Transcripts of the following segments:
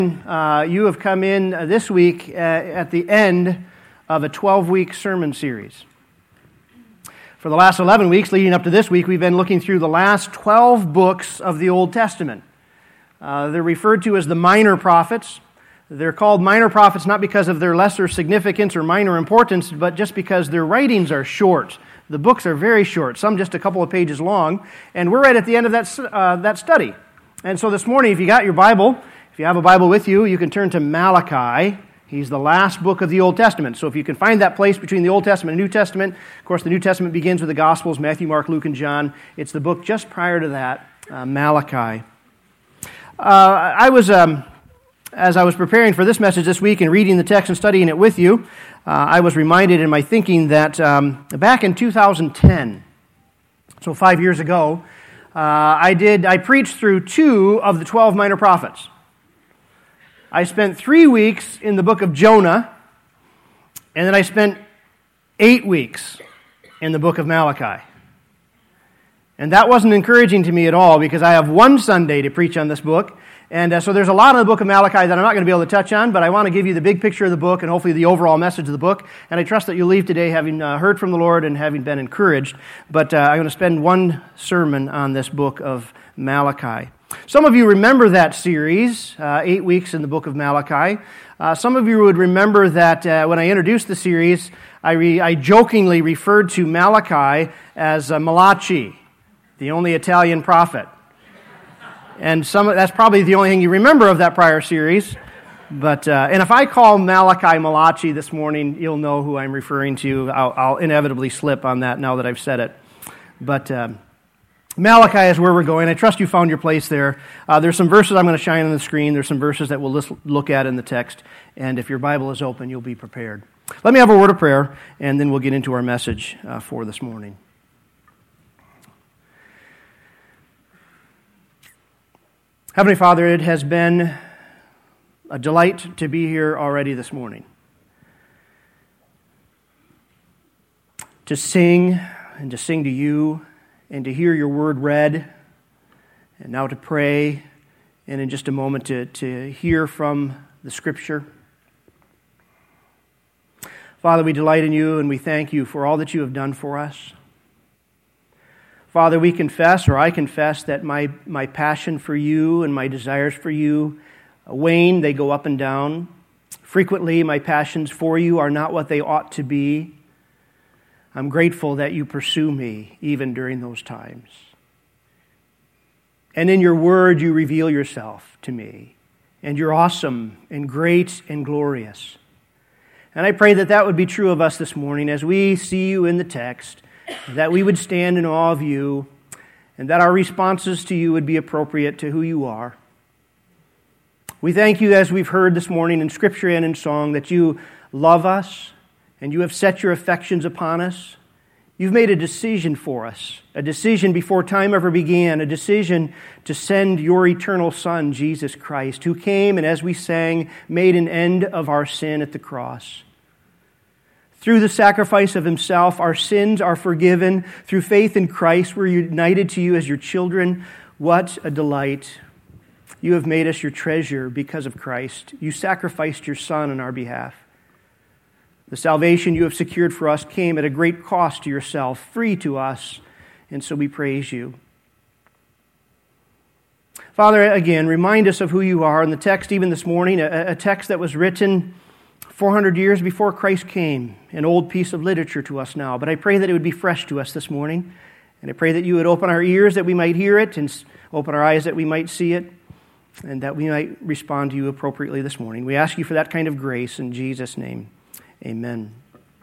You have come in this week at the end of a 12-week sermon series. For the last 11 weeks leading up to this week, we've been looking through the last 12 books of the Old Testament. They're referred to as the minor prophets. They're called minor prophets not because of their lesser significance or minor importance, but just because their writings are short. The books are very short, some just a couple of pages long, and we're right at the end of that study. And so this morning, if you got your Bible, if you have a Bible with you, you can turn to Malachi. He's the last book of the Old Testament. So if you can find that place between the Old Testament and New Testament, of course the New Testament begins with the Gospels, Matthew, Mark, Luke, and John. It's the book just prior to that, Malachi. As I was preparing for this message this week and reading the text and studying it with you, I was reminded in my thinking that back in 2010, so 5 years ago, I preached through 2 of the 12 minor prophets. I spent 3 weeks in the book of Jonah, and then I spent 8 weeks in the book of Malachi. And that wasn't encouraging to me at all because I have one Sunday to preach on this book, and so there's a lot of the book of Malachi that I'm not going to be able to touch on, but I want to give you the big picture of the book and hopefully the overall message of the book, and I trust that you'll leave today having heard from the Lord and having been encouraged, but I'm going to spend one sermon on this book of Malachi. Some of you remember that series, 8 weeks in the book of Malachi. Some of you would remember that when I introduced the series, I jokingly referred to Malachi as Malachi, the only Italian prophet. And that's probably the only thing you remember of that prior series. But and if I call Malachi Malachi this morning, you'll know who I'm referring to. I'll inevitably slip on that now that I've said it. But Malachi is where we're going. I trust you found your place there. There's some verses I'm going to shine on the screen. There's some verses that we'll look at in the text. And if your Bible is open, you'll be prepared. Let me have a word of prayer, and then we'll get into our message for this morning. Heavenly Father, it has been a delight to be here already this morning. To sing and to sing to you and to hear your word read and now to pray and in just a moment to hear from the Scripture. Father, we delight in you and we thank you for all that you have done for us. Father, we confess, or I confess, that my passion for you and my desires for you wane, they go up and down. Frequently, my passions for you are not what they ought to be. I'm grateful that you pursue me even during those times. And in your word, you reveal yourself to me. And you're awesome and great and glorious. And I pray that that would be true of us this morning as we see you in the text, that we would stand in awe of you, and that our responses to you would be appropriate to who you are. We thank you, as we've heard this morning in Scripture and in song, that you love us, and you have set your affections upon us. You've made a decision for us, a decision before time ever began, a decision to send your eternal Son, Jesus Christ, who came and, as we sang, made an end of our sin at the cross. Through the sacrifice of himself, our sins are forgiven. Through faith in Christ, we're united to you as your children. What a delight. You have made us your treasure because of Christ. You sacrificed your Son on our behalf. The salvation you have secured for us came at a great cost to yourself, free to us, and so we praise you. Father, again, remind us of who you are in the text even this morning, a text that was written 400 years before Christ came, an old piece of literature to us now. But I pray that it would be fresh to us this morning. And I pray that you would open our ears that we might hear it and open our eyes that we might see it and that we might respond to you appropriately this morning. We ask you for that kind of grace in Jesus' name. Amen.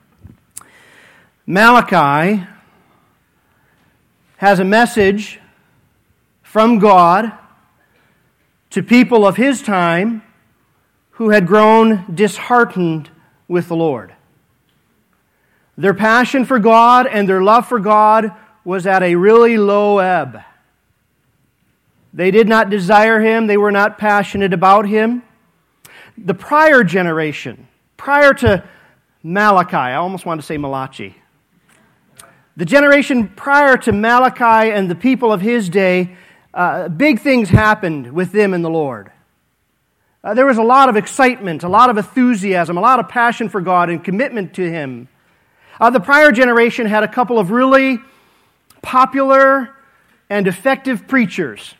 Malachi has a message from God to people of his time who had grown disheartened with the Lord. Their passion for God and their love for God was at a really low ebb. They did not desire him. They were not passionate about him. The prior generation, prior to Malachi, I almost want to say Malachi. The generation prior to Malachi and the people of his day, big things happened with them and the Lord. There was a lot of excitement, a lot of enthusiasm, a lot of passion for God and commitment to Him. The prior generation had a couple of really popular and effective preachers.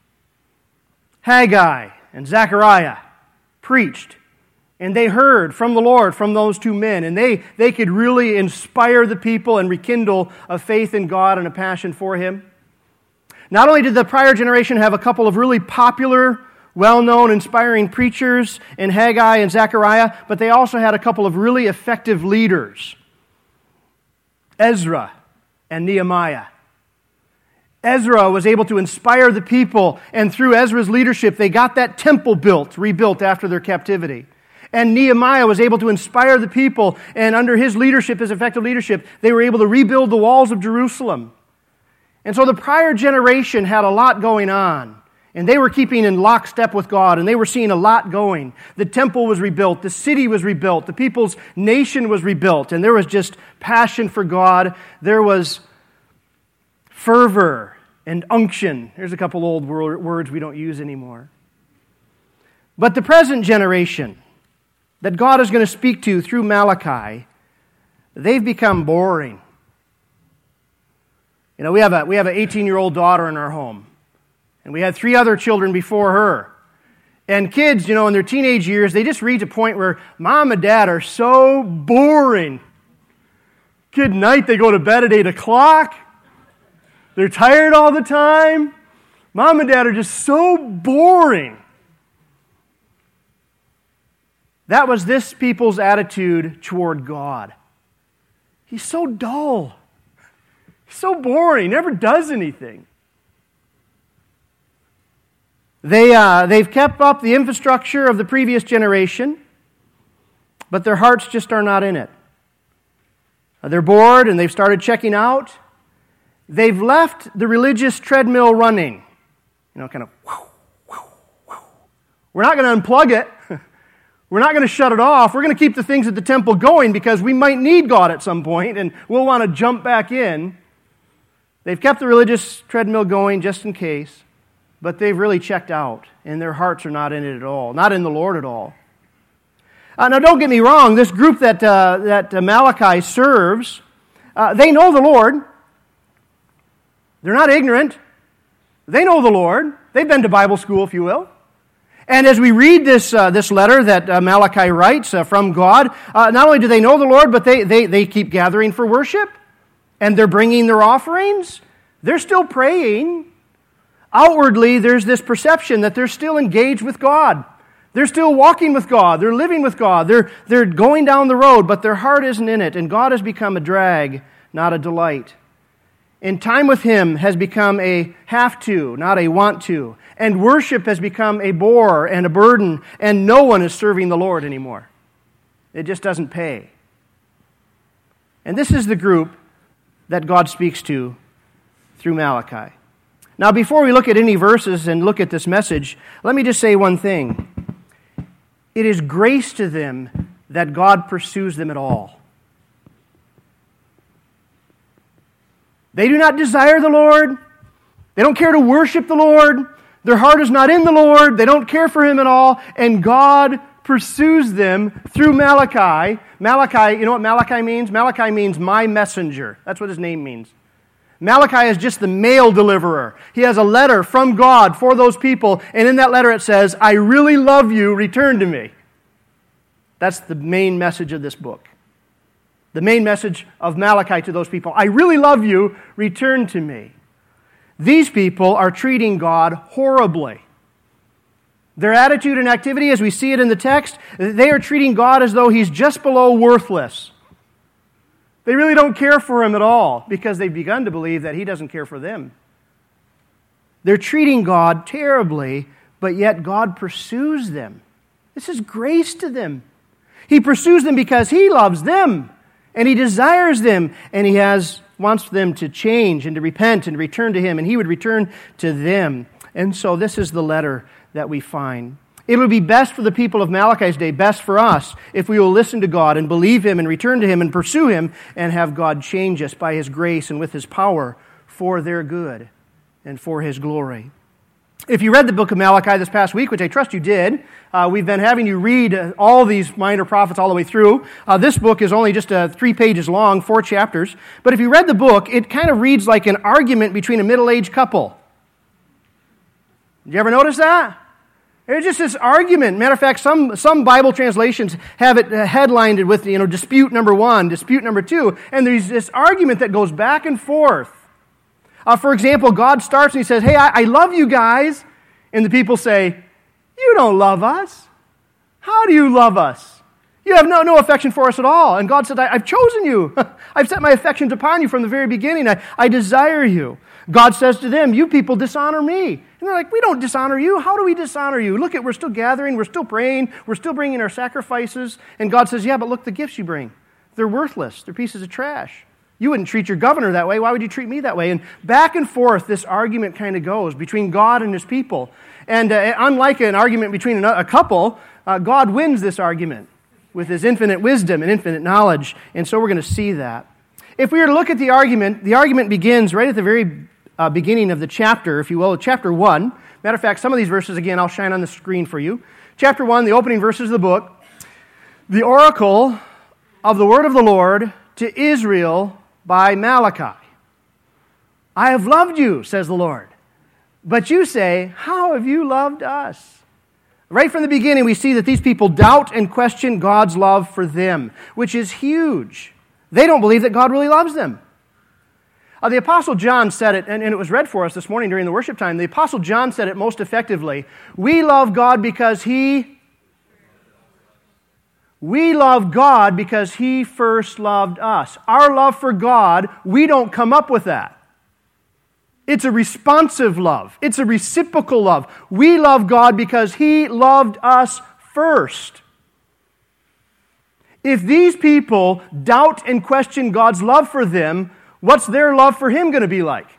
Haggai and Zechariah preached, and they heard from the Lord from those two men, and they could really inspire the people and rekindle a faith in God and a passion for Him. Not only did the prior generation have a couple of really popular, well-known, inspiring preachers in Haggai and Zechariah, but they also had a couple of really effective leaders, Ezra and Nehemiah. Ezra was able to inspire the people, and through Ezra's leadership, they got that temple rebuilt after their captivity. And Nehemiah was able to inspire the people, and under his leadership, his effective leadership, they were able to rebuild the walls of Jerusalem. And so the prior generation had a lot going on, and they were keeping in lockstep with God, and they were seeing a lot going. The temple was rebuilt, the city was rebuilt, the people's nation was rebuilt, and there was just passion for God. There was fervor and unction. There's a couple old words we don't use anymore. But the present generation that God is going to speak to through Malachi, they've become boring. You know, we have an 18-year-old daughter in our home, and we had 3 other children before her. And kids, you know, in their teenage years, they just reach a point where mom and dad are so boring. Good night, they go to bed at 8 o'clock. They're tired all the time. Mom and dad are just so boring. That was this people's attitude toward God. He's so dull. He's so boring. He never does anything. They've kept up the infrastructure of the previous generation, but their hearts just are not in it. They're bored and they've started checking out. They've left the religious treadmill running. You know, kind of, whoo, whoo, whoo. We're not going to unplug it. We're not going to shut it off. We're going to keep the things at the temple going because we might need God at some point and we'll want to jump back in. They've kept the religious treadmill going just in case, but they've really checked out and their hearts are not in it at all, not in the Lord at all. Now, don't get me wrong. This group that Malachi serves, they know the Lord. They're not ignorant. They know the Lord. They've been to Bible school, if you will. And as we read this letter that Malachi writes from God, not only do they know the Lord, but they keep gathering for worship, and they're bringing their offerings. They're still praying. Outwardly, there's this perception that they're still engaged with God. They're still walking with God. They're living with God. They're going down the road, but their heart isn't in it, and God has become a drag, not a delight. And time with Him has become a have to, not a want to. And worship has become a bore and a burden, and no one is serving the Lord anymore. It just doesn't pay. And this is the group that God speaks to through Malachi. Now, before we look at any verses and look at this message, let me just say one thing. It is grace to them that God pursues them at all. They do not desire the Lord. They don't care to worship the Lord. Their heart is not in the Lord. They don't care for Him at all. And God pursues them through Malachi. Malachi, you know what Malachi means? Malachi means my messenger. That's what his name means. Malachi is just the mail deliverer. He has a letter from God for those people. And in that letter it says, I really love you, return to me. That's the main message of this book. The main message of Malachi to those people. I really love you, return to me. These people are treating God horribly. Their attitude and activity, as we see it in the text, they are treating God as though He's just below worthless. They really don't care for Him at all because they've begun to believe that He doesn't care for them. They're treating God terribly, but yet God pursues them. This is grace to them. He pursues them because He loves them. And He desires them, and He wants them to change and to repent and return to Him, and He would return to them. And so this is the letter that we find. It would be best for the people of Malachi's day, best for us, if we will listen to God and believe Him and return to Him and pursue Him and have God change us by His grace and with His power for their good and for His glory. If you read the book of Malachi this past week, which I trust you did, we've been having you read all these minor prophets all the way through. This book is only just 3 pages long, 4 chapters. But if you read the book, it kind of reads like an argument between a middle-aged couple. Did you ever notice that? It's just this argument. Matter of fact, some Bible translations have it headlined with, dispute number 1, dispute number 2, and there's this argument that goes back and forth. For example, God starts and He says, "Hey, I love you guys," and the people say, "You don't love us. How do you love us? You have no affection for us at all." And God said, "I've chosen you. I've set my affections upon you from the very beginning. I desire you." God says to them, "You people dishonor me." And they're like, "We don't dishonor you. How do we dishonor you? Look, we're still gathering, we're still praying, we're still bringing our sacrifices." And God says, "Yeah, but look, the gifts you bring, they're worthless. They're pieces of trash. You wouldn't treat your governor that way. Why would you treat me that way?" And back and forth, this argument kind of goes between God and His people. And unlike an argument between a couple, God wins this argument with His infinite wisdom and infinite knowledge. And so we're going to see that. If we were to look at the argument begins right at the very beginning of the chapter, if you will, chapter 1. Matter of fact, some of these verses, again, I'll shine on the screen for you. Chapter 1, the opening verses of the book. "The oracle of the word of the Lord to Israel by Malachi. I have loved you, says the Lord. But you say, how have you loved us?" Right from the beginning, we see that these people doubt and question God's love for them, which is huge. They don't believe that God really loves them. The Apostle John said it, and it was read for us this morning during the worship time. The Apostle John said it most effectively. We love God because He first loved us. Our love for God, we don't come up with that. It's a responsive love. It's a reciprocal love. We love God because He loved us first. If these people doubt and question God's love for them, what's their love for Him going to be like?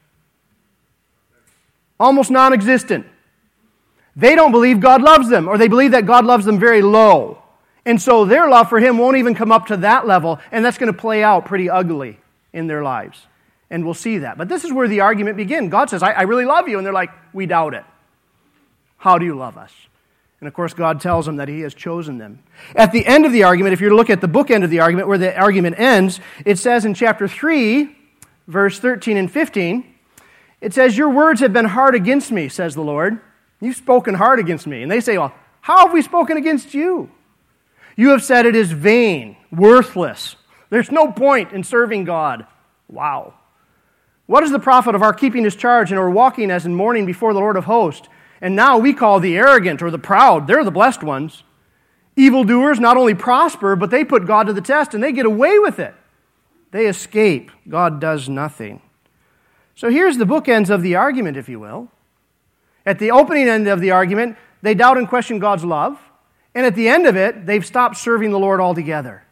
Almost non-existent. They don't believe God loves them, or they believe that God loves them very low. And so their love for Him won't even come up to that level, and that's going to play out pretty ugly in their lives. And we'll see that. But this is where the argument begins. God says, I really love you. And they're like, we doubt it. How do you love us? And of course, God tells them that He has chosen them. At the end of the argument, if you're to look at the bookend of the argument, where the argument ends, it says in chapter 3, verse 13 and 15, it says, "Your words have been hard against me, says the Lord. You've spoken hard against me." And they say, well, how have we spoken against you? "You have said it is vain, worthless. There's no point in serving God." Wow. "What is the profit of our keeping His charge and our walking as in mourning before the Lord of hosts? And now we call the arrogant or the proud, they're the blessed ones. Evildoers not only prosper, but they put God to the test and they get away with it. They escape. God does nothing." So here's the bookends of the argument, if you will. At the opening end of the argument, they doubt and question God's love. And at the end of it, they've stopped serving the Lord altogether.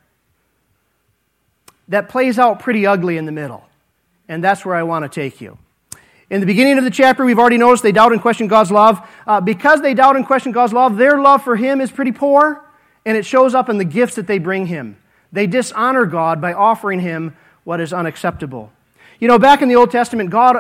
That plays out pretty ugly in the middle. And that's where I want to take you. In the beginning of the chapter, we've already noticed they doubt and question God's love. Because they doubt and question God's love, their love for Him is pretty poor, and it shows up in the gifts that they bring Him. They dishonor God by offering Him what is unacceptable. Back in the Old Testament, God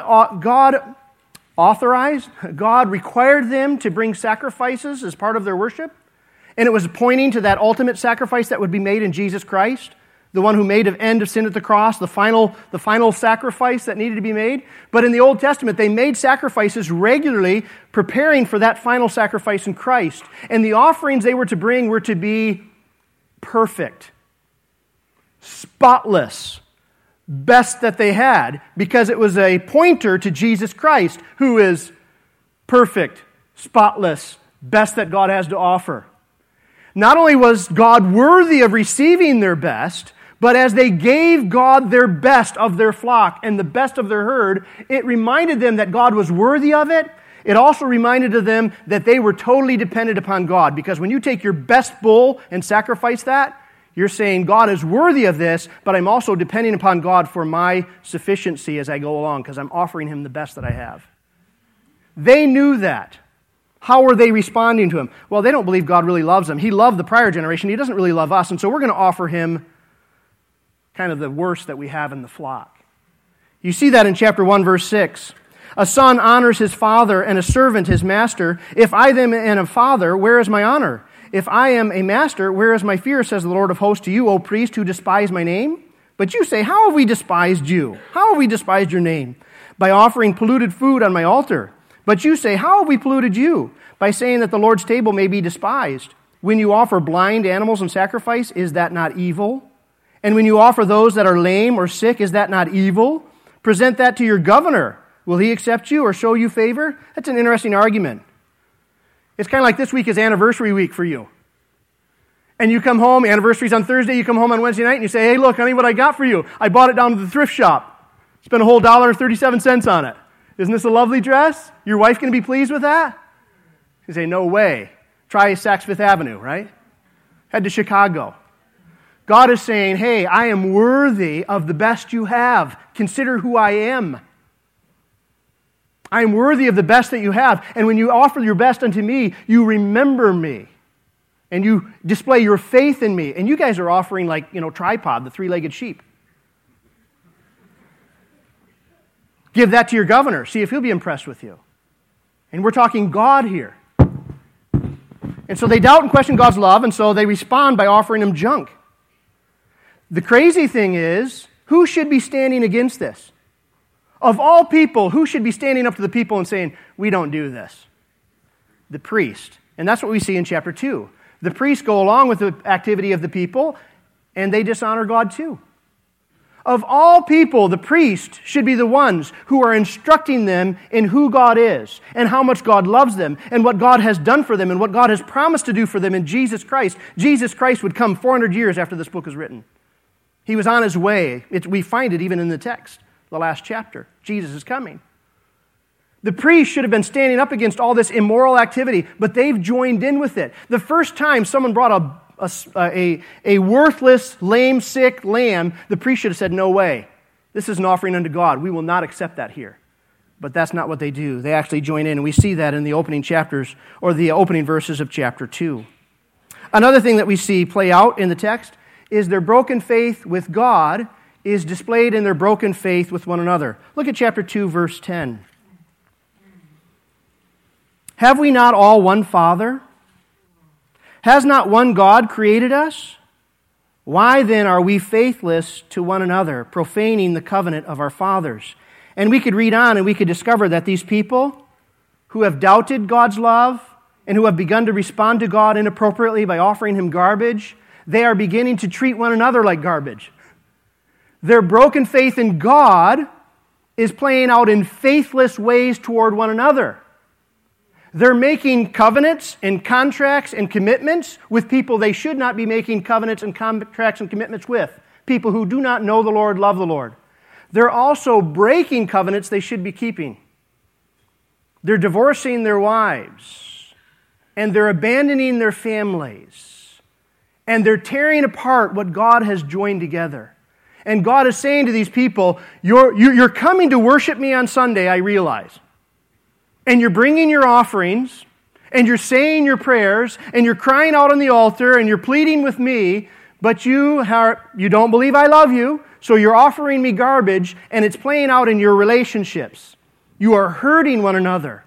required them to bring sacrifices as part of their worship, and it was pointing to that ultimate sacrifice that would be made in Jesus Christ. The one who made an end of sin at the cross, the final sacrifice that needed to be made. But in the Old Testament, they made sacrifices regularly, preparing for that final sacrifice in Christ. And the offerings they were to bring were to be perfect, spotless, best that they had, because it was a pointer to Jesus Christ, who is perfect, spotless, best that God has to offer. Not only was God worthy of receiving their best, but as they gave God their best of their flock and the best of their herd, it reminded them that God was worthy of it. It also reminded them that they were totally dependent upon God. Because when you take your best bull and sacrifice that, you're saying, God is worthy of this, but I'm also depending upon God for my sufficiency as I go along, because I'm offering Him the best that I have. They knew that. How were they responding to Him? Well, they don't believe God really loves them. He loved the prior generation. He doesn't really love us, and so we're going to offer Him kind of the worst that we have in the flock. You see that in chapter 1, verse 6. A son honors his father, and a servant his master. If I then am a father, where is my honor? If I am a master, where is my fear, says the Lord of hosts to you, O priest who despise my name? But you say, how have we despised you? How have we despised your name? By offering polluted food on my altar. But you say, how have we polluted you? By saying that the Lord's table may be despised. When you offer blind animals in sacrifice, is that not evil? And when you offer those that are lame or sick, is that not evil? Present that to your governor. Will he accept you or show you favor? That's an interesting argument. It's kind of like this week is anniversary week for you. And you come home, anniversary's on Thursday, you come home on Wednesday night and you say, hey, look, honey, what I got for you. I bought it down to the thrift shop. Spent a whole $1.37 on it. Isn't this a lovely dress? Your wife going to be pleased with that? You say, no way. Try Saks Fifth Avenue, right? Head to Chicago. God is saying, hey, I am worthy of the best you have. Consider who I am. I am worthy of the best that you have. And when you offer your best unto me, you remember me. And you display your faith in me. And you guys are offering like, tripod, the three-legged sheep. Give that to your governor. See if he'll be impressed with you. And we're talking God here. And so they doubt and question God's love, and so they respond by offering him junk. The crazy thing is, who should be standing against this? Of all people, who should be standing up to the people and saying, we don't do this? The priest. And that's what we see in chapter 2. The priests go along with the activity of the people, and they dishonor God too. Of all people, the priest should be the ones who are instructing them in who God is, and how much God loves them, and what God has done for them, and what God has promised to do for them in Jesus Christ. Jesus Christ would come 400 years after this book was written. He was on his way. We find it even in the text. The last chapter. Jesus is coming. The priests should have been standing up against all this immoral activity, but they've joined in with it. The first time someone brought a worthless, lame, sick lamb, the priest should have said, no way. This is an offering unto God. We will not accept that here. But that's not what they do. They actually join in, and we see that in the opening chapters, or the opening verses of chapter 2. Another thing that we see play out in the text is their broken faith with God is displayed in their broken faith with one another. Look at chapter 2, verse 10. Have we not all one Father? Has not one God created us? Why then are we faithless to one another, profaning the covenant of our fathers? And we could read on and we could discover that these people who have doubted God's love and who have begun to respond to God inappropriately by offering him garbage, they are beginning to treat one another like garbage. Their broken faith in God is playing out in faithless ways toward one another. They're making covenants and contracts and commitments with people they should not be making covenants and contracts and commitments with. People who do not know the Lord, love the Lord. They're also breaking covenants they should be keeping. They're divorcing their wives. And they're abandoning their families. And they're tearing apart what God has joined together. And God is saying to these people, you're coming to worship me on Sunday, I realize. And you're bringing your offerings, and you're saying your prayers, and you're crying out on the altar, and you're pleading with me, but you don't believe I love you, so you're offering me garbage, and it's playing out in your relationships. You are hurting one another.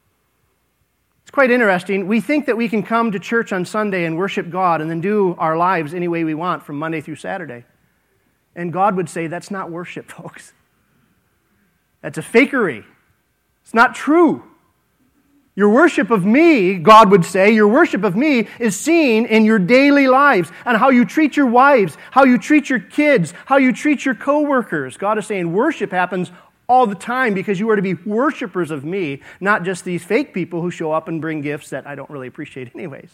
It's quite interesting. We think that we can come to church on Sunday and worship God and then do our lives any way we want from Monday through Saturday. And God would say, that's not worship, folks. That's a fakery. It's not true. Your worship of me, God would say, your worship of me is seen in your daily lives and how you treat your wives, how you treat your kids, how you treat your coworkers. God is saying worship happens all the time because you are to be worshipers of me, not just these fake people who show up and bring gifts that I don't really appreciate anyways.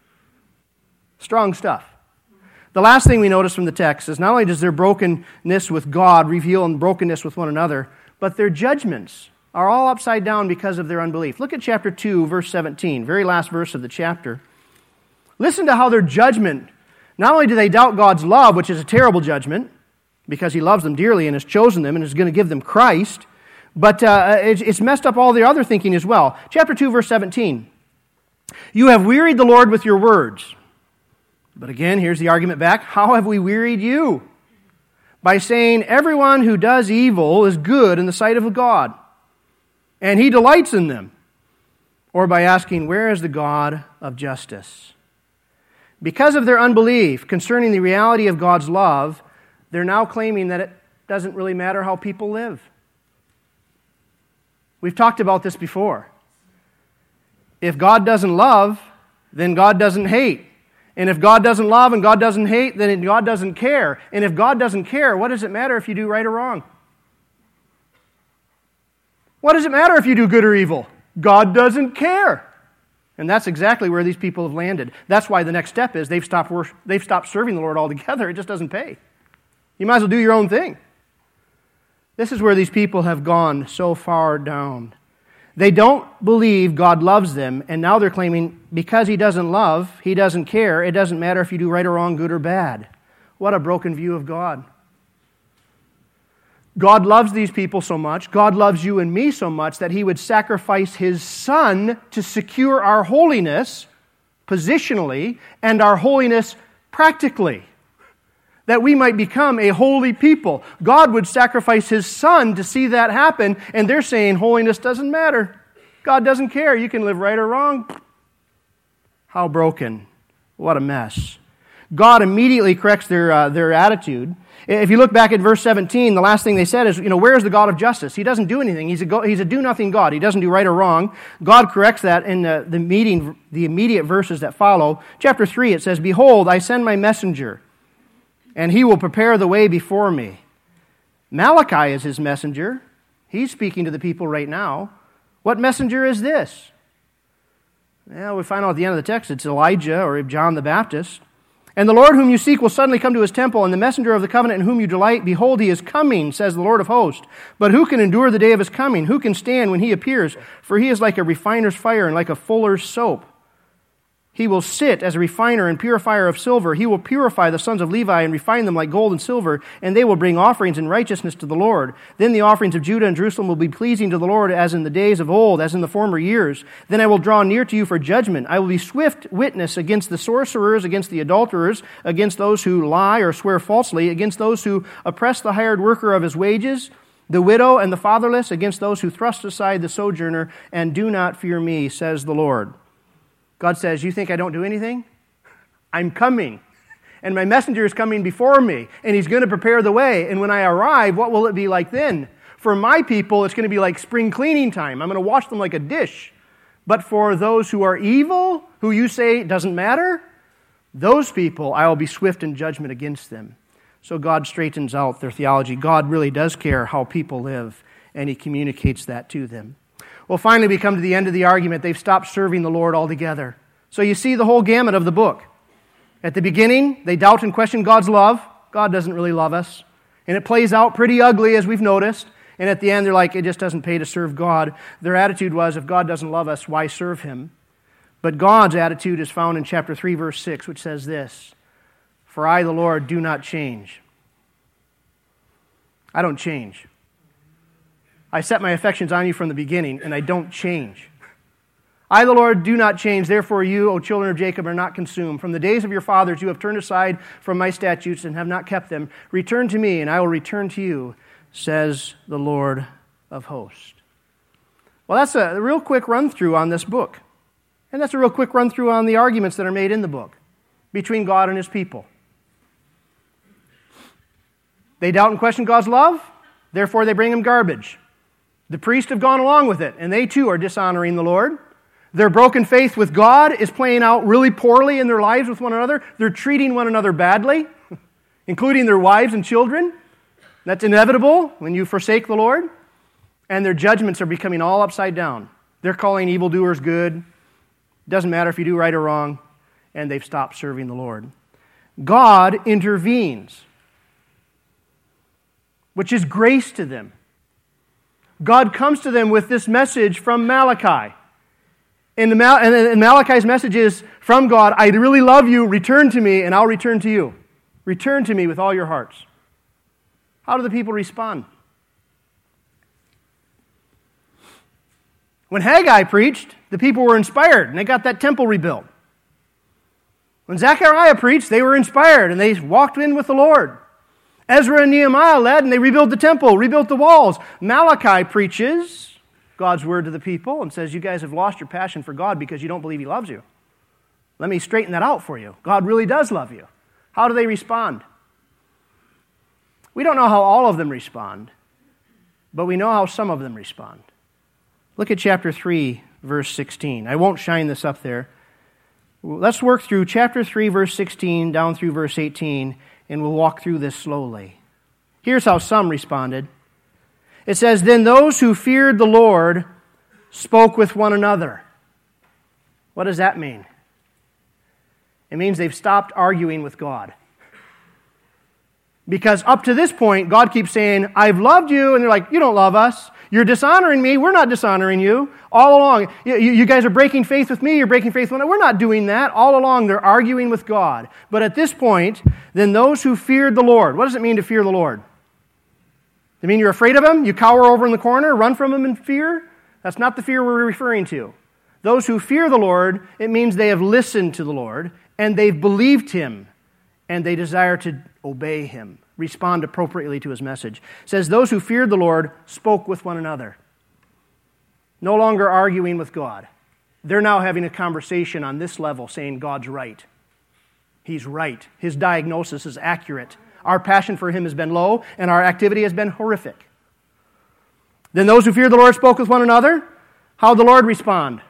Strong stuff. The last thing we notice from the text is not only does their brokenness with God reveal and brokenness with one another, but their judgments are all upside down because of their unbelief. Look at chapter 2, verse 17, very last verse of the chapter. Listen to how their judgment, not only do they doubt God's love, which is a terrible judgment, because he loves them dearly and has chosen them and is going to give them Christ, but it's messed up all their other thinking as well. Chapter 2, verse 17. You have wearied the Lord with your words. But again, here's the argument back. How have we wearied you? By saying everyone who does evil is good in the sight of God. and He delights in them, or by asking, where is the God of justice? Because of their unbelief concerning the reality of God's love, they're now claiming that it doesn't really matter how people live. We've talked about this before. If God doesn't love, then God doesn't hate. And if God doesn't love and God doesn't hate, then God doesn't care. And if God doesn't care, what does it matter if you do right or wrong? What does it matter if you do good or evil? God doesn't care. And that's exactly where these people have landed. That's why the next step is they've stopped serving the Lord altogether. It just doesn't pay. You might as well do your own thing. This is where these people have gone so far down. They don't believe God loves them, and now they're claiming because He doesn't love, He doesn't care, it doesn't matter if you do right or wrong, good or bad. What a broken view of God. God loves these people so much, God loves you and me so much that He would sacrifice His Son to secure our holiness positionally and our holiness practically, that we might become a holy people. God would sacrifice His Son to see that happen, and they're saying holiness doesn't matter. God doesn't care. You can live right or wrong. How broken. What a mess. God immediately corrects their attitude. If you look back at verse 17, the last thing they said is, where is the God of justice? He doesn't do anything. He's a do-nothing God. He doesn't do right or wrong. God corrects that in the immediate verses that follow. Chapter 3, it says, "Behold, I send my messenger, and he will prepare the way before me." Malachi is his messenger. He's speaking to the people right now. What messenger is this? Well, we find out at the end of the text it's Elijah or John the Baptist. "And the Lord whom you seek will suddenly come to His temple, and the messenger of the covenant in whom you delight, behold, He is coming, says the Lord of hosts. But who can endure the day of His coming? Who can stand when He appears? For He is like a refiner's fire and like a fuller's soap. He will sit as a refiner and purifier of silver. He will purify the sons of Levi and refine them like gold and silver, and they will bring offerings in righteousness to the Lord. Then the offerings of Judah and Jerusalem will be pleasing to the Lord as in the days of old, as in the former years. Then I will draw near to you for judgment. I will be swift witness against the sorcerers, against the adulterers, against those who lie or swear falsely, against those who oppress the hired worker of his wages, the widow and the fatherless, against those who thrust aside the sojourner, and do not fear me, says the Lord." God says, you think I don't do anything? I'm coming. And my messenger is coming before me. And He's going to prepare the way. And when I arrive, what will it be like then? For my people, it's going to be like spring cleaning time. I'm going to wash them like a dish. But for those who are evil, who you say doesn't matter, those people, I will be swift in judgment against them. So God straightens out their theology. God really does care how people live. And He communicates that to them. Well, finally, we come to the end of the argument. They've stopped serving the Lord altogether. So you see the whole gamut of the book. At the beginning, they doubt and question God's love. God doesn't really love us. And it plays out pretty ugly, as we've noticed. And at the end, they're like, it just doesn't pay to serve God. Their attitude was, if God doesn't love us, why serve Him? But God's attitude is found in chapter 3, verse 6, which says this, "For I, the Lord, do not change." I don't change. I set my affections on you from the beginning, and I don't change. "I, the Lord, do not change. Therefore you, O children of Jacob, are not consumed. From the days of your fathers you have turned aside from my statutes and have not kept them. Return to me, and I will return to you, says the Lord of hosts." Well, that's a real quick run-through on this book. And that's a real quick run-through on the arguments that are made in the book between God and His people. They doubt and question God's love, therefore they bring Him garbage. The priests have gone along with it, and they too are dishonoring the Lord. Their broken faith with God is playing out really poorly in their lives with one another. They're treating one another badly, including their wives and children. That's inevitable when you forsake the Lord. And their judgments are becoming all upside down. They're calling evildoers good. Doesn't matter if you do right or wrong. And they've stopped serving the Lord. God intervenes, which is grace to them. God comes to them with this message from Malachi. And Malachi's message is from God, I really love you, return to me, and I'll return to you. Return to me with all your hearts. How do the people respond? When Haggai preached, the people were inspired, and they got that temple rebuilt. When Zechariah preached, they were inspired, and they walked in with the Lord. Ezra and Nehemiah led, and they rebuilt the temple, rebuilt the walls. Malachi preaches, God's word to the people and says, you guys have lost your passion for God because you don't believe He loves you. Let me straighten that out for you. God really does love you. How do they respond? We don't know how all of them respond, but we know how some of them respond. Look at chapter 3, verse 16. I won't shine this up there. Let's work through chapter 3, verse 16, down through verse 18, and we'll walk through this slowly. Here's how some responded. It says, then those who feared the Lord spoke with one another. What does that mean? It means they've stopped arguing with God. Because up to this point, God keeps saying, I've loved you. And they're like, you don't love us. You're dishonoring me. We're not dishonoring you. All along, you guys are breaking faith with me. You're breaking faith with me. We're not doing that. All along, they're arguing with God. But at this point, then those who feared the Lord. What does it mean to fear the Lord? Does it mean you're afraid of Him? You cower over in the corner, run from Him in fear? That's not the fear we're referring to. Those who fear the Lord, it means they have listened to the Lord, and they've believed Him, and they desire to obey Him, respond appropriately to His message. It says, those who feared the Lord spoke with one another. No longer arguing with God. They're now having a conversation on this level saying God's right. He's right. His diagnosis is accurate. Our passion for Him has been low, and our activity has been horrific. Then those who feared the Lord spoke with one another. How did the Lord respond?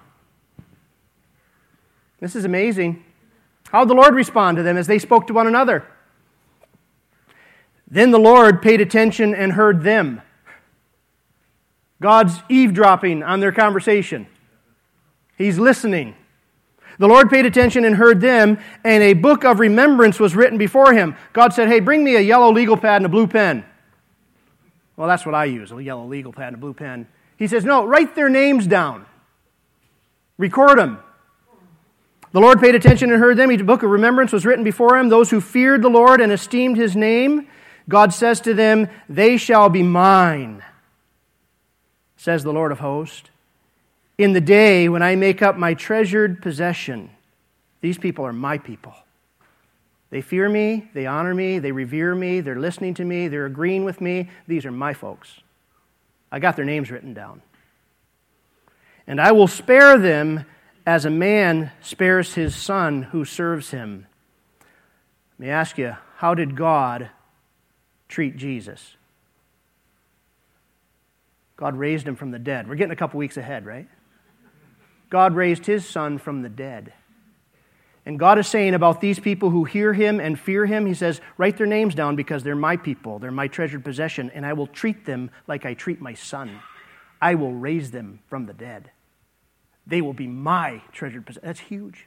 This is amazing. How did the Lord respond to them as they spoke to one another? Then the Lord paid attention and heard them. God's eavesdropping on their conversation. He's listening. The Lord paid attention and heard them, and a book of remembrance was written before Him. God said, hey, bring me a yellow legal pad and a blue pen. Well, that's what I use, a yellow legal pad and a blue pen. He says, no, write their names down. Record them. The Lord paid attention and heard them. A book of remembrance was written before Him. Those who feared the Lord and esteemed His name, God says to them, they shall be mine, says the Lord of hosts. In the day when I make up my treasured possession, these people are my people. They fear me, they honor me, they revere me, they're listening to me, they're agreeing with me. These are my folks. I got their names written down. And I will spare them as a man spares his son who serves him. Let me ask you, how did God treat Jesus? God raised Him from the dead. We're getting a couple weeks ahead, right? God raised His Son from the dead. And God is saying about these people who hear Him and fear Him, He says, write their names down because they're my people, they're my treasured possession, and I will treat them like I treat my son. I will raise them from the dead. They will be my treasured possession. That's huge.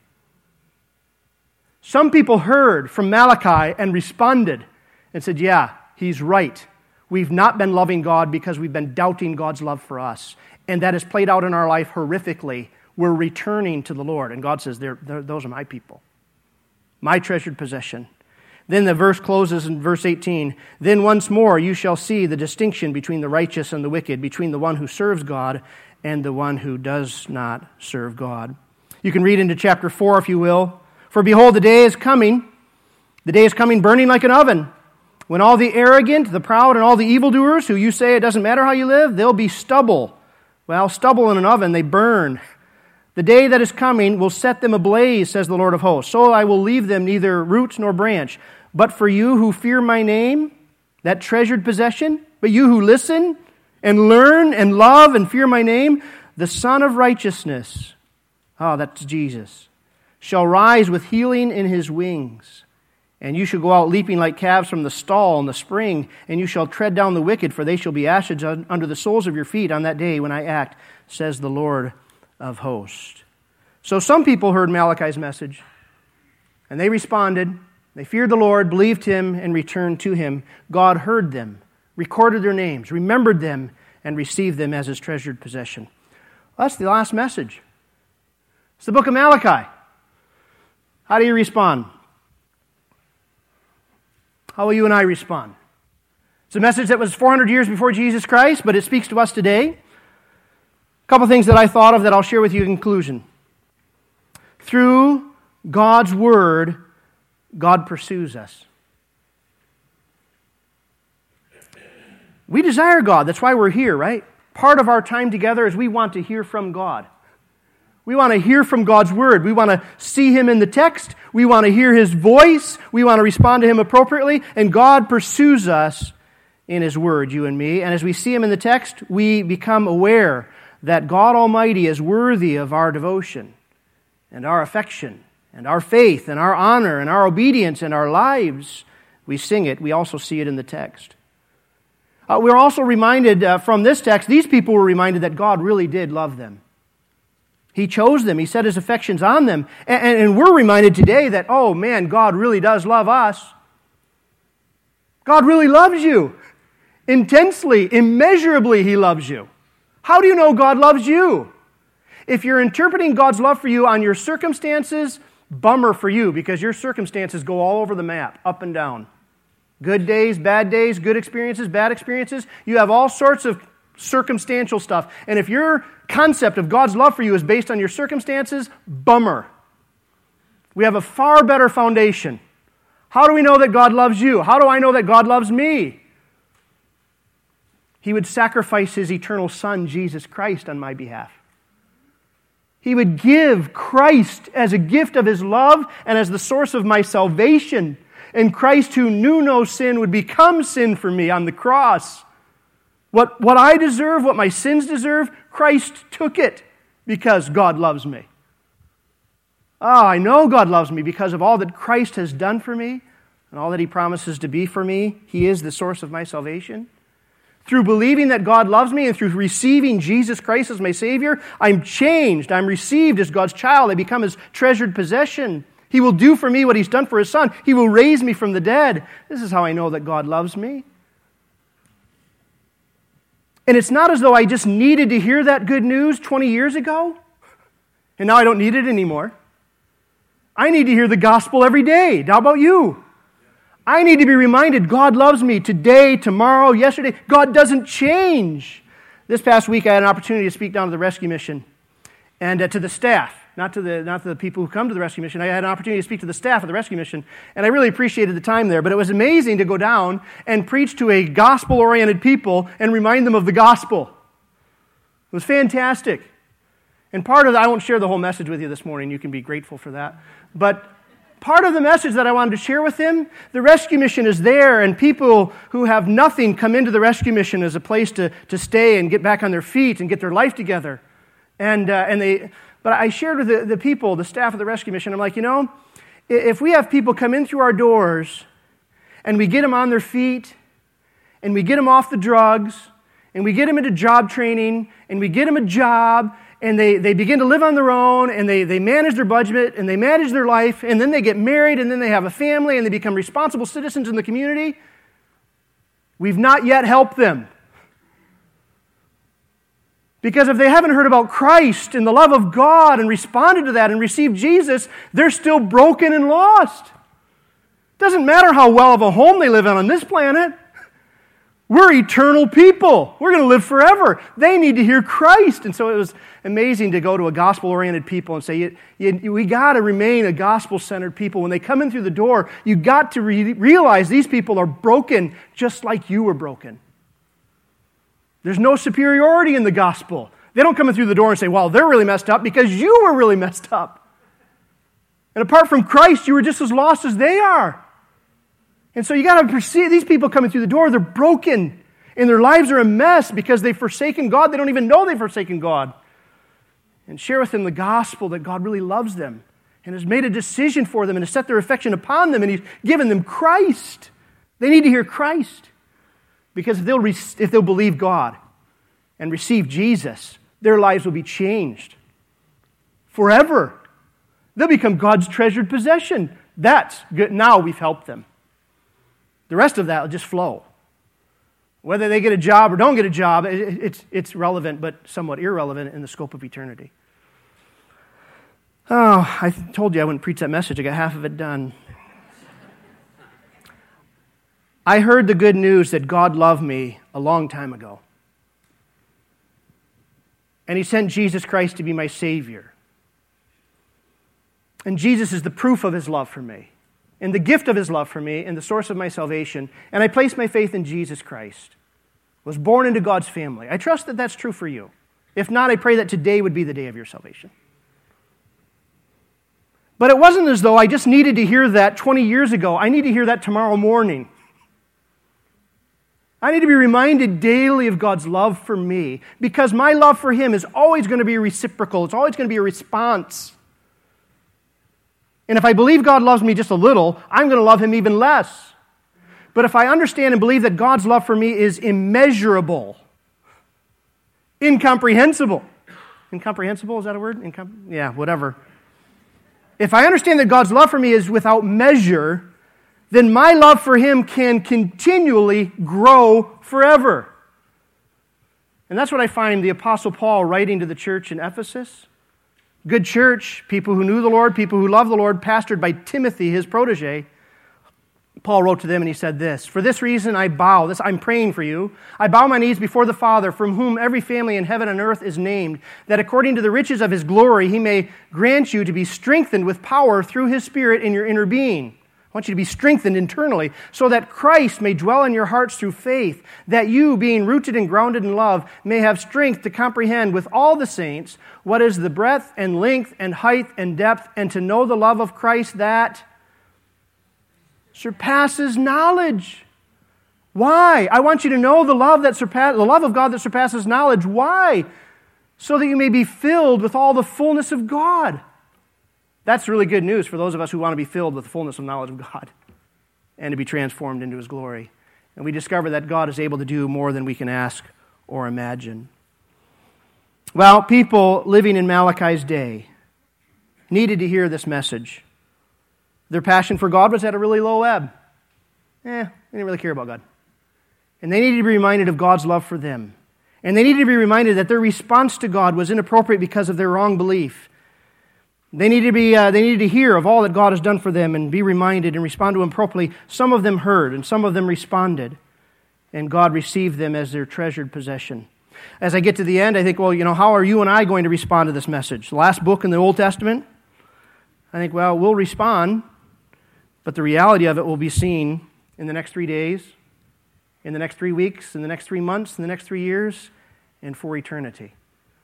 Some people heard from Malachi and responded and said, yeah, he's right. We've not been loving God because we've been doubting God's love for us. And that has played out in our life horrifically. We're returning to the Lord. And God says, those are my people, my treasured possession. Then the verse closes in verse 18. Then once more you shall see the distinction between the righteous and the wicked, between the one who serves God and the one who does not serve God. You can read into chapter 4 if you will. For behold, the day is coming burning like an oven, when all the arrogant, the proud, and all the evildoers who you say it doesn't matter how you live, they'll be stubble. Well, stubble in an oven, they burn. The day that is coming will set them ablaze, says the Lord of hosts. So I will leave them neither root nor branch. But for you who fear my name, that treasured possession, but you who listen and learn and love and fear my name, the Son of Righteousness, that's Jesus, shall rise with healing in His wings. And you shall go out leaping like calves from the stall in the spring, and you shall tread down the wicked, for they shall be ashes under the soles of your feet on that day when I act, says the Lord of hosts. So some people heard Malachi's message, and they responded. They feared the Lord, believed Him, and returned to Him. God heard them, recorded their names, remembered them, and received them as His treasured possession. Well, that's the last message. It's the book of Malachi. How do you respond? How will you and I respond? It's a message that was 400 years before Jesus Christ, but it speaks to us today. A couple things that I thought of that I'll share with you in conclusion. Through God's Word, God pursues us. We desire God. That's why we're here, right? part of our time together is we want to hear from God. We want to hear from God's Word. We want to see Him in the text. We want to hear His voice. We want to respond to Him appropriately. And God pursues us in His Word, you and me. And as we see Him in the text, we become aware that God Almighty is worthy of our devotion and our affection and our faith and our honor and our obedience and our lives. We sing it. We also see it in the text. We're also reminded from this text, these people were reminded that God really did love them. He chose them. He set His affections on them. And we're reminded today that, oh man, God really does love us. God really loves you. Intensely, immeasurably He loves you. How do you know God loves you? If you're interpreting God's love for you on your circumstances, bummer for you, because your circumstances go all over the map, up and down. Good days, good experiences, bad experiences. You have all sorts of circumstantial stuff. And if your concept of God's love for you is based on your circumstances, bummer. We have a far better foundation. How do we know that God loves you? How do I know that God loves me? He would sacrifice His eternal Son, Jesus Christ, on my behalf. He would give Christ as a gift of His love and as the source of my salvation. And Christ, who knew no sin, would become sin for me on the cross. What I deserve, what my sins deserve, Christ took it because God loves me. I know God loves me because of all that Christ has done for me and all that He promises to be for me. He is the source of my salvation. Through believing that God loves me and through receiving Jesus Christ as my Savior, I'm changed. I'm received as God's child. I become His treasured possession. He will do for me what He's done for His Son. He will raise me from the dead. This is how I know that God loves me. And it's not as though I just needed to hear that good news 20 years ago, and now I don't need it anymore. I need to hear the gospel every day. How about you? I need to be reminded God loves me today, tomorrow, yesterday. God doesn't change. This past week I had an opportunity to speak down to the rescue mission and to the staff. Not to the people who come to the rescue mission. I had an opportunity to speak to the staff of the rescue mission, and I really appreciated the time there. But it was amazing to go down and preach to a gospel-oriented people and remind them of the gospel. It was fantastic. And part of that, I won't share the whole message with you this morning. You can be grateful for that. But part of the message that I wanted to share with them, the rescue mission is there, and people who have nothing come into the rescue mission as a place to stay and get back on their feet and get their life together. But I shared with the people, the staff of the rescue mission, I'm like, if we have people come in through our doors and we get them on their feet and we get them off the drugs and we get them into job training and we get them a job and they begin to live on their own and they manage their budget and they manage their life and then they get married and then they have a family and they become responsible citizens in the community, we've not yet helped them. Because if they haven't heard about Christ and the love of God and responded to that and received Jesus, they're still broken and lost. It doesn't matter how well of a home they live in on this planet. We're eternal people. We're going to live forever. They need to hear Christ. And so it was amazing to go to a gospel-oriented people and say, we got to remain a gospel-centered people. When they come in through the door, you got to realize these people are broken just like you were broken. There's no superiority in the gospel. They don't come in through the door and say, well, they're really messed up because you were really messed up. And apart from Christ, you were just as lost as they are. And so you got to perceive these people coming through the door, they're broken. And their lives are a mess because they've forsaken God. They don't even know they've forsaken God. And share with them the gospel that God really loves them and has made a decision for them and has set their affection upon them and He's given them Christ. They need to hear Christ. Because if they'll believe God and receive Jesus, their lives will be changed forever. They'll become God's treasured possession. That's good. Now we've helped them. The rest of that will just flow. Whether they get a job or don't get a job, it's relevant, but somewhat irrelevant in the scope of eternity. Oh, I told you I wouldn't preach that message. I got half of it done. I heard the good news that God loved me a long time ago. And He sent Jesus Christ to be my Savior. And Jesus is the proof of His love for me, and the gift of His love for me, and the source of my salvation. And I place my faith in Jesus Christ. was born into God's family. I trust that that's true for you. If not, I pray that today would be the day of your salvation. But it wasn't as though I just needed to hear that 20 years ago. I need to hear that tomorrow morning. I need to be reminded daily of God's love for me, because my love for Him is always going to be reciprocal. It's always going to be a response. And if I believe God loves me just a little, I'm going to love Him even less. But if I understand and believe that God's love for me is immeasurable, incomprehensible. Incomprehensible, is that a word? Yeah, whatever. If I understand that God's love for me is without measure, then my love for Him can continually grow forever. And that's what I find the Apostle Paul writing to the church in Ephesus. Good church, people who knew the Lord, people who loved the Lord, pastored by Timothy, his protege. Paul wrote to them and he said this, "For this reason I bow," I'm praying for you, "I bow my knees before the Father, from whom every family in heaven and earth is named, that according to the riches of His glory He may grant you to be strengthened with power through His Spirit in your inner being." I want you to be strengthened internally, so that Christ may dwell in your hearts through faith, that you, being rooted and grounded in love, may have strength to comprehend with all the saints what is the breadth and length and height and depth, and to know the love of Christ that surpasses knowledge. Why? I want you to know the love of God that surpasses knowledge. Why? So that you may be filled with all the fullness of God. That's really good news for those of us who want to be filled with the fullness of knowledge of God and to be transformed into His glory. And we discover that God is able to do more than we can ask or imagine. Well, people living in Malachi's day needed to hear this message. Their passion for God was at a really low ebb. They didn't really care about God. And they needed to be reminded of God's love for them. And they needed to be reminded that their response to God was inappropriate because of their wrong belief. They needed to hear of all that God has done for them and be reminded and respond to Him appropriately. Some of them heard and some of them responded. And God received them as their treasured possession. As I get to the end, I think, well, how are you and I going to respond to this message? The last book in the Old Testament? I think, well, we'll respond, but the reality of it will be seen in the next 3 days, in the next 3 weeks, in the next 3 months, in the next 3 years, and for eternity.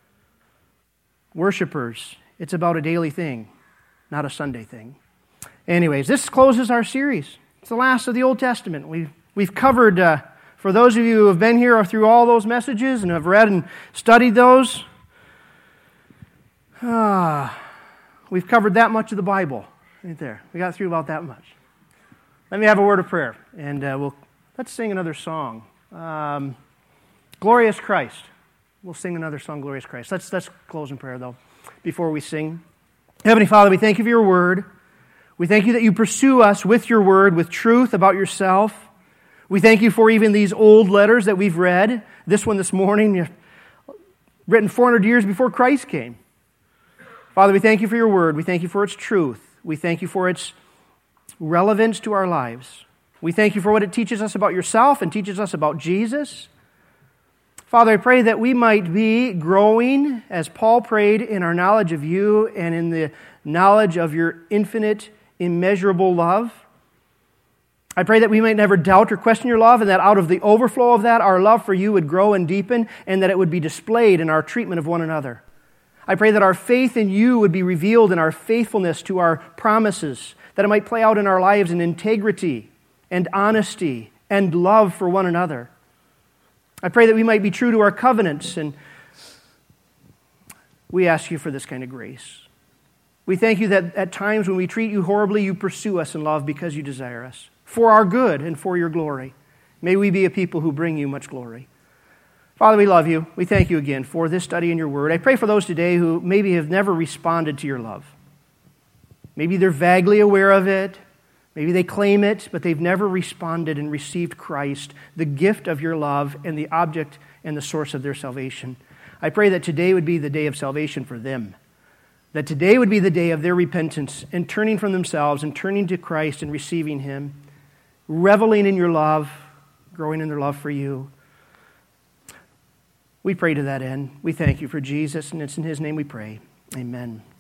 Worshippers, it's about a daily thing, not a Sunday thing. Anyways, this closes our series. It's the last of the Old Testament. We've covered, for those of you who have been here through all those messages and have read and studied those, we've covered that much of the Bible right there. We got through about that much. Let me have a word of prayer, and let's sing another song. Glorious Christ. We'll sing another song, Glorious Christ. Let's close in prayer, though, before we sing. Heavenly Father, we thank You for Your word. We thank You that You pursue us with Your word, with truth about Yourself. We thank You for even these old letters that we've read. This one this morning, written 400 years before Christ came. Father, we thank You for Your word. We thank You for its truth. We thank You for its relevance to our lives. We thank You for what it teaches us about Yourself and teaches us about Jesus. Father, I pray that we might be growing, as Paul prayed, in our knowledge of You and in the knowledge of Your infinite, immeasurable love. I pray that we might never doubt or question Your love, and that out of the overflow of that, our love for You would grow and deepen, and that it would be displayed in our treatment of one another. I pray that our faith in You would be revealed in our faithfulness to our promises, that it might play out in our lives in integrity and honesty and love for one another. I pray that we might be true to our covenants, and we ask You for this kind of grace. We thank You that at times when we treat You horribly, You pursue us in love because You desire us, for our good and for Your glory. May we be a people who bring You much glory. Father, we love You. We thank You again for this study in Your word. I pray for those today who maybe have never responded to Your love. Maybe they're vaguely aware of it. Maybe they claim it, but they've never responded and received Christ, the gift of Your love and the object and the source of their salvation. I pray that today would be the day of salvation for them. That today would be the day of their repentance and turning from themselves and turning to Christ and receiving Him, reveling in Your love, growing in their love for You. We pray to that end. We thank You for Jesus, and it's in His name we pray. Amen.